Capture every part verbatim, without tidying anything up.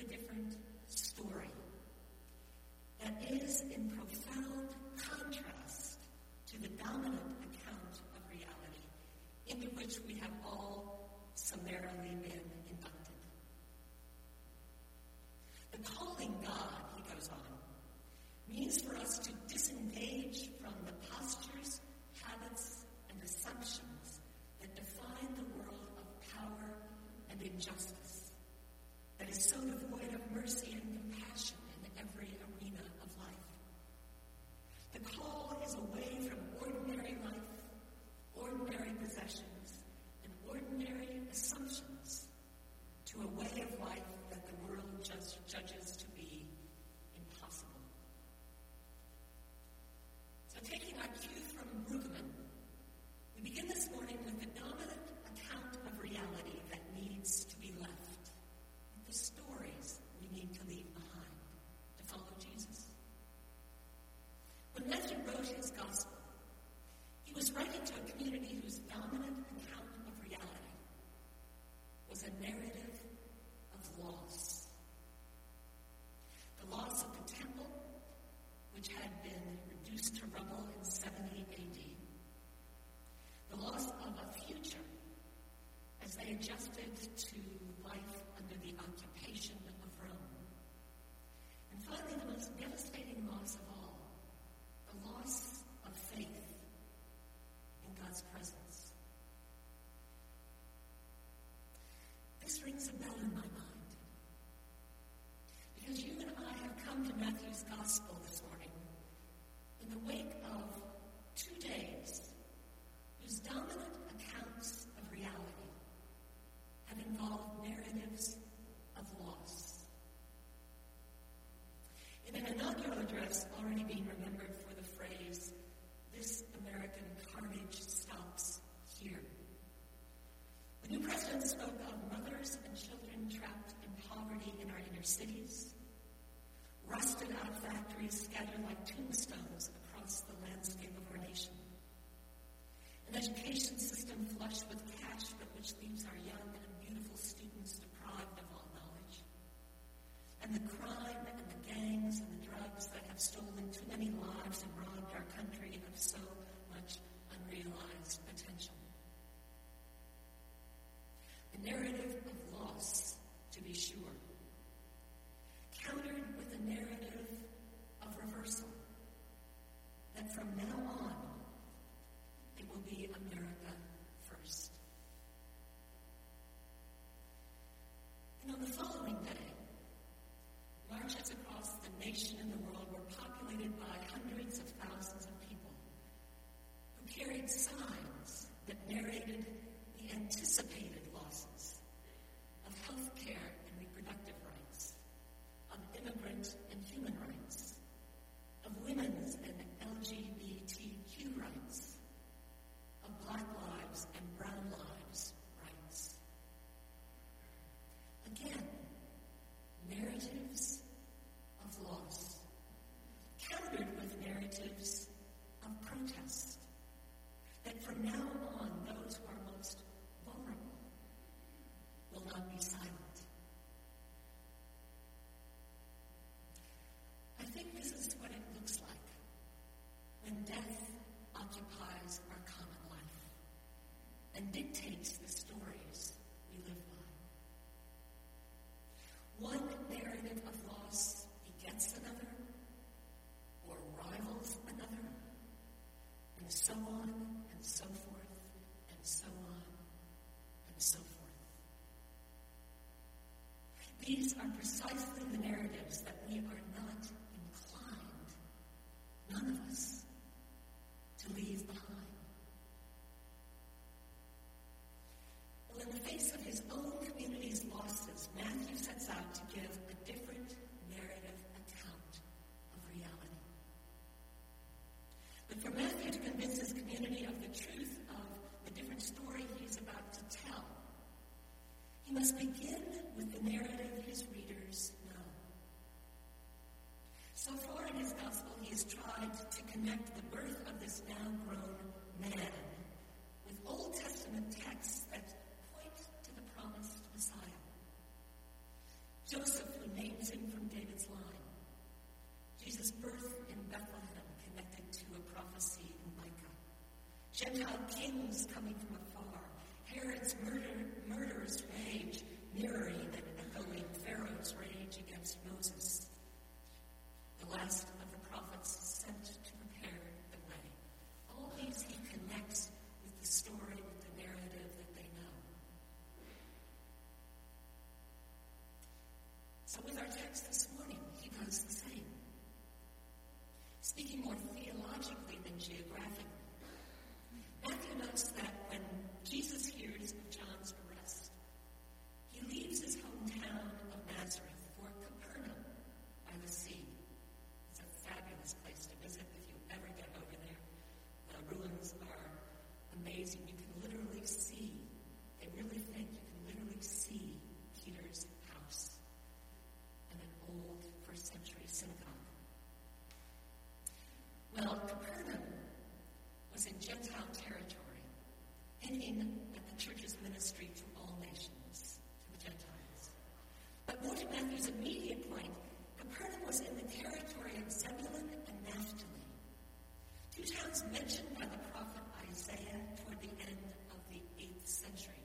a different story that is in profound contrast to the dominant account of reality into which we have all summarily been inducted. The calling God, he goes on, means for us to disengage from the postures, habits, and assumptions that define the world of power and injustice, that is so devoid of mercy and compassion in every arena of life. The call is away from ordinary life, ordinary possessions, and ordinary assumptions to a way of life that the world just judges to be impossible. So taking our cue from Brueggemann, we begin this morning with the dominant account of reality that needs to be left, with the stories we need to leave behind to follow Jesus. When Matthew wrote his gospel, he was writing to a community whose dominant account of reality was a narrative of loss. The loss of the temple, which had been reduced to rubble in seventy A D. The loss of a future as they adjusted to life under the occupation of Rome. And finally, the most devastating loss of all, the loss of faith in God's presence. This rings a bell in my mind, because you and I have come to Matthew's gospel this morning in the wake of two days whose dominant accounts of reality have involved narratives of loss. In an inaugural address already being remembered for the phrase, "This American carnage stops here," the new president spoke of mothers and children trapped in poverty in our inner cities, rusted-out factories scattered like tombstones across the landscape of our nation, an education system flush with cash but which leaves our young and beautiful students deprived of all knowledge, and the crime and the gangs and the drugs that have stolen too many lives and robbed our country of so much unrealized potential. The narrative of loss, to be sure, countered with a narrative of reversal, that from now on, it will be America first. And on the following day, marches across the nation and the world were populated by hundreds of thousands of people who carried signs that narrated the anticipated losses of health care and reproductive rights, of immigrant and human rights, of women's and L G B T Q rights, of black lives and brown lives rights. Again, narratives of loss, countered with narratives of protest, that from now on, those who are most vulnerable will not be silent. I think this is what it looks like when death occupies our common life and dictates the stories we live by. One narrative of loss begets another, or rivals another, and so on and so forth, and so on and so forth. These are precisely the narratives that we are not inclined, none of us, to leave behind. Well, in the face of his own community's losses, Matthew sets out to give a different narrative account of reality. But for Matthew to convince his community of the truth of the different story he's about to tell, he must begin with the narrative his readers know. So far in his gospel, he has tried to connect the birth of this now-grown man with Old Testament texts that point to the promised Messiah. Joseph, who Gentile kings coming from afar, Herod's murder, murderous rage, mirroring and echoing Pharaoh's rage against Moses. The last of the prophets sent to prepare the way. All these he connects with the story, with the narrative that they know. So with our text this morning, he does the same. Speaking more theologically than geographically, Matthew notes that when Jesus hears of John's arrest, he leaves his hometown of Nazareth for Capernaum by the sea. It's a fabulous place to visit if you ever get over there. The ruins are amazing. You can literally see, they really think you can literally see Peter's house and an old first century synagogue. Well, Capernaum was in Gentile territory, hinting at the church's ministry to all nations, to the Gentiles. But more to Matthew's immediate point, Capernaum was in the territory of Zebulun and Naphtali, two towns mentioned by the prophet Isaiah toward the end of the eighth century.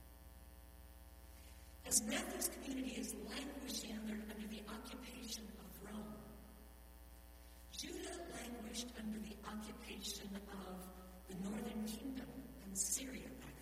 As Matthew's community is languishing under, under the occupation of Rome, Judah languished under the occupation of the northern kingdom and Syria back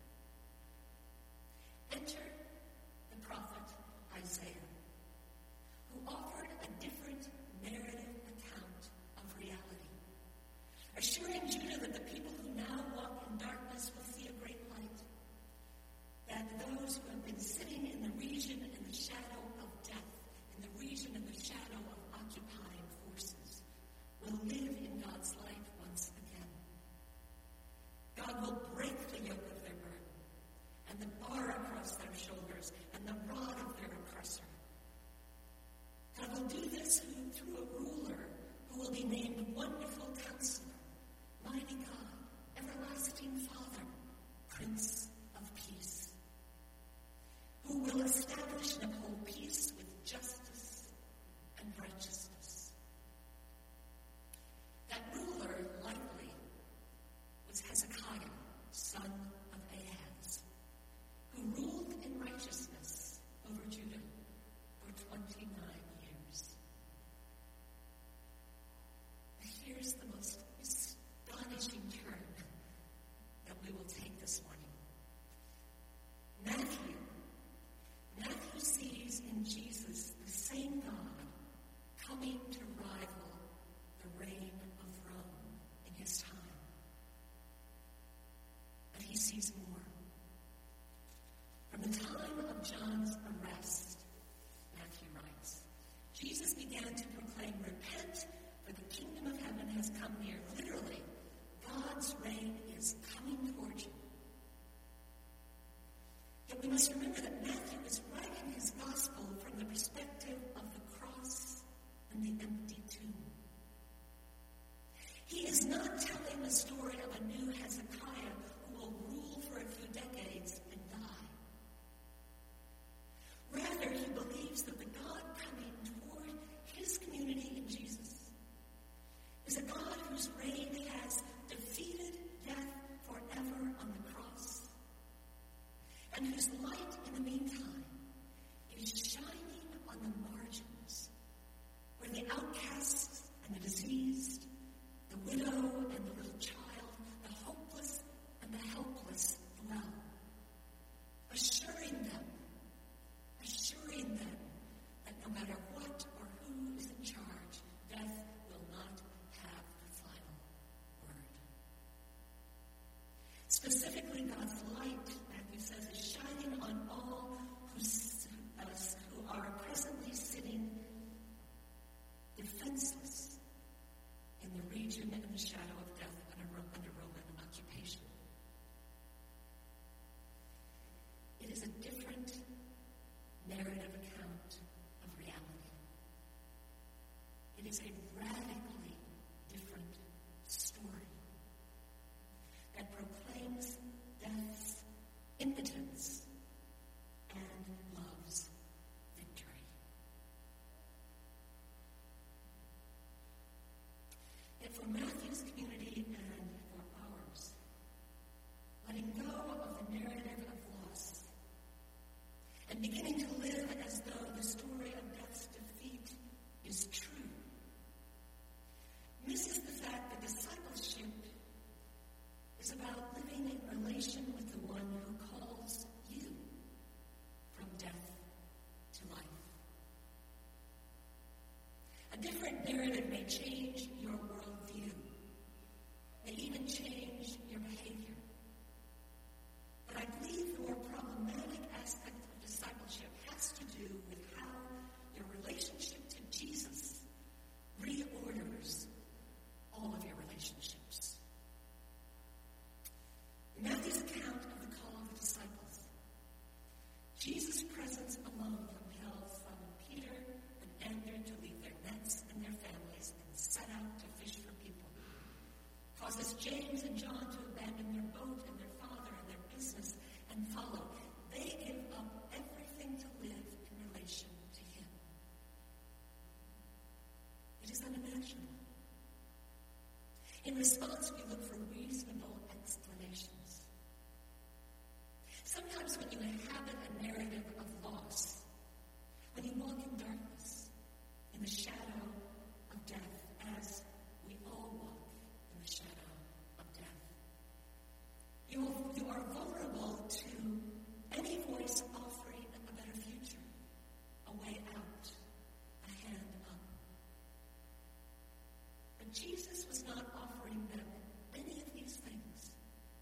then. Enter the prophet Isaiah, who offered a different narrative account of reality, assuring Judah that the people who now walk in darkness will see a great light, that those who have been sitting in the region in the shadow of death, in the region in the shadow of occupying forces, will live in God's light once again. God will break the yoke of their burden, and the bar across their shoulders, and the rod of their oppressor. God will do this through a ruler who will be named Wonderful Counselor, Mighty God, Everlasting Father, Prince of Peace, who will establish and uphold peace with justice and righteousness. That ruler, likely, was Hezekiah, son of Ahaz, who ruled in righteousness over Judah for twenty-nine years. But here's the most astonishing turn that we will take this morning. Matthew, Matthew sees in Jesus the same God coming to rival the reign of Rome in his time. But he sees more. From the time of John's arrest, Matthew writes, Jesus began to proclaim, "Repent, for the kingdom of heaven has come near." Literally, God's reign is coming toward you. Yet we must remember that Matthew is writing his gospel from the perspective of the cross and the empty tomb. He is not telling the story of a new Hezekiah who will rule for a few decades and die. Rather, he believes that the God coming toward his community in Jesus is a God whose reign has defeated death forever on the cross, and whose light in the A different narrative may change your worldview, may even change your behavior. But I believe the more problematic aspect of discipleship has to do with how your relationship to Jesus reorders all of your relationships. In Matthew's account of the call of the disciples, Jesus' presence alone compelled Simon Peter and Andrew to leave their nets and their families and set out to fish for people. Causes James and John to abandon their boat and their father and their business and follow. They give up everything to live in relation to him. It is unimaginable. In response, we look for reasonable explanations. Sometimes when you inhabit a narrative of loss, when you walk in darkness, in the shadow of death, as we all walk in the shadow of death, you, will, you are vulnerable to any voice offering a better future, a way out, a hand up. But Jesus was not offering them any of these things.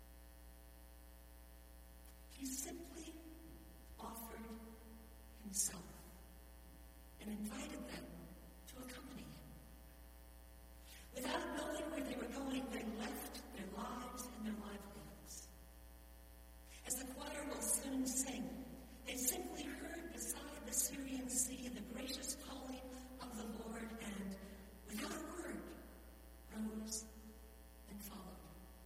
He simply offered himself and invited them to accompany him. Without knowing where they were going, they left their lives and their livelihoods. As the choir will soon sing, they simply heard beside the Syrian Sea the gracious calling of the Lord and, without a word, rose and followed.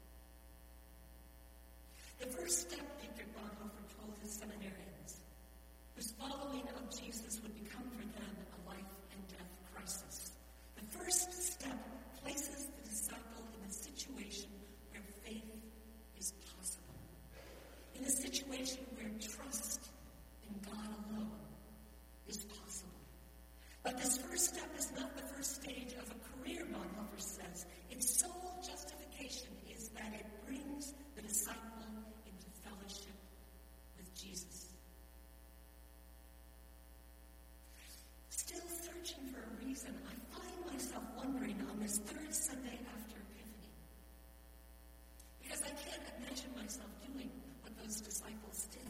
The first step Dietrich Bonhoeffer told his seminarians was following of Jesus would become for them a life and death crisis. The first step places the disciple in a situation where faith is possible, in a situation where trust in God alone is possible. But this first step is not the first stage of a career, Bonhoeffer says. Its sole justification is that it brings the disciple into fellowship with Jesus. Still searching for a reason, I find myself wondering on this third Sunday after Epiphany, because I can't imagine myself doing what those disciples did.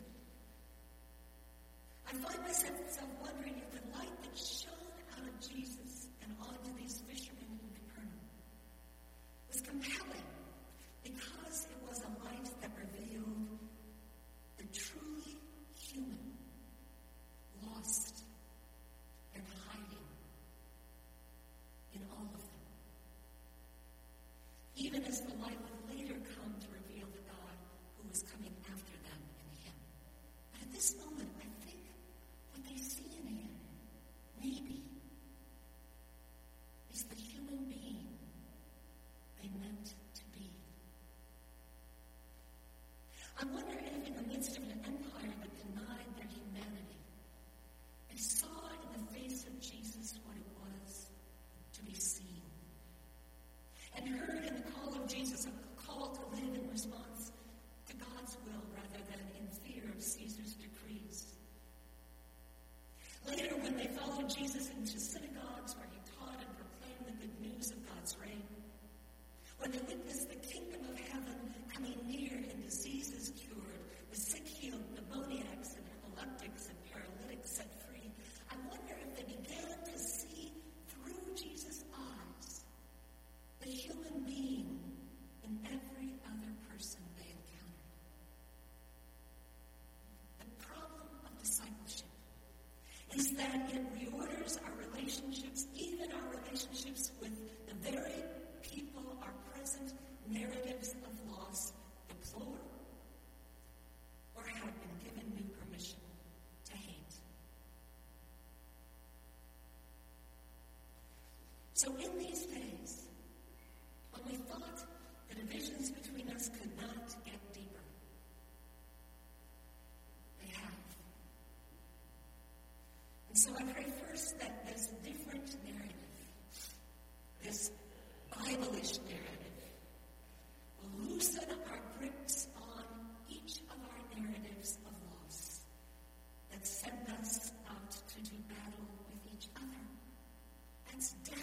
I find myself wondering if the light that shone out of Jesus and onto these fishermen in Capernaum was compelling because it was a light that revealed the truly human, lost, and hiding in all of them. Even as the light would later come to reveal the God who was coming after them in him. But at this moment, I think what they see in him, maybe, is the human being they meant to be. I wonder if in the midst of an empire that denied their humanity, they saw in the face of Jesus what it was to be seen, and heard in the call of Jesus a call to live in response to God's will rather than in fear of Caesar's decrees. Later, when they followed Jesus into synagogues where he taught and proclaimed the good news of God's reign, when they witnessed the kingdom of heaven coming near and diseases cured, the sick healed, demoniacs and epileptics and paralytics set free, I wonder if they began to see through Jesus' eyes the human being in every other person they encountered. The problem of discipleship is that it reorders our relationships, even our relationships with the very people our present narratives of loss deplore or have been given new permission to hate. So in these days, when we thought the divisions between us could not get deeper, they have. And so I pray first that this different narrative, this Bible-ish narrative, will loosen our grips on each of our narratives of loss that send us out to do battle with each other. That's death.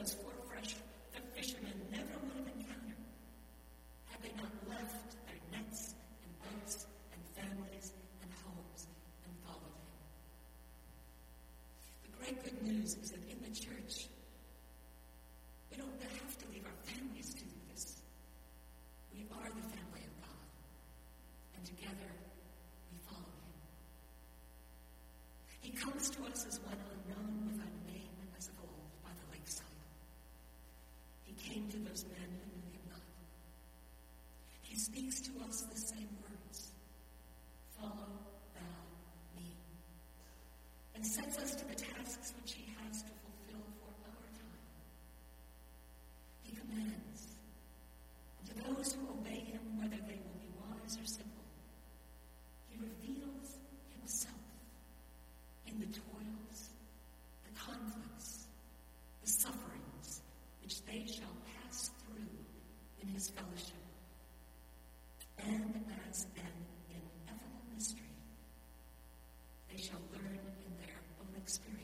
those four fresh fishermen never would have encountered had they not left their nets and boats and families and homes and followed him. The great good news is that in the church, we don't have to leave our families to do this. We are the family of God, and together we follow him. He comes to us as one unknown without a name as of old by the lakeside. He came to those men who knew him not. He speaks to us the same words, follow thou me, and sets us to the tasks which he has to fulfill for our time. He commands, and to those who obey him, whether they will be wise or simple, he reveals himself in the toils, the conflicts, the sufferings which they shall pass through in his fellowship. And as an ineffable mystery, they shall learn in their own experience